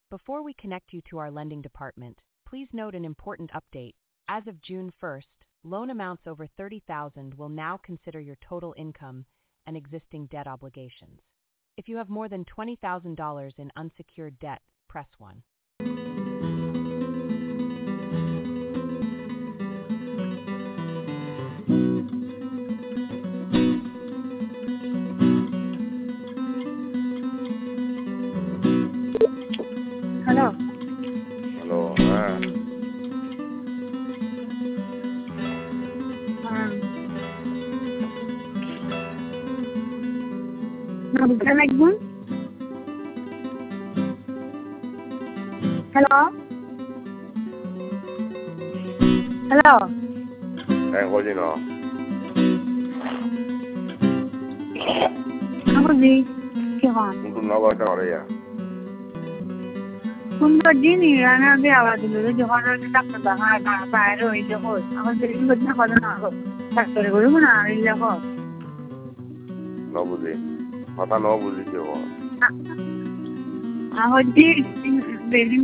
Before we connect you to our lending department, please note an important update. As of June 1st, loan amounts over $30,000 will now consider your total income and existing debt obligations. If you have more than $20,000 in unsecured debt, press 1. Hello. Hello. Bukan lagi. Hello. Hello. Ecco di no. Apa sih? Kehon. Untuk nawa ka ya. Kumpa jini rana be awal dulu johan tak terbangan baru itu hot. Aku jadi benar kalau nak tak tergolong mana ini hot. No buzi. Mata no buzi ke ho. Aku di building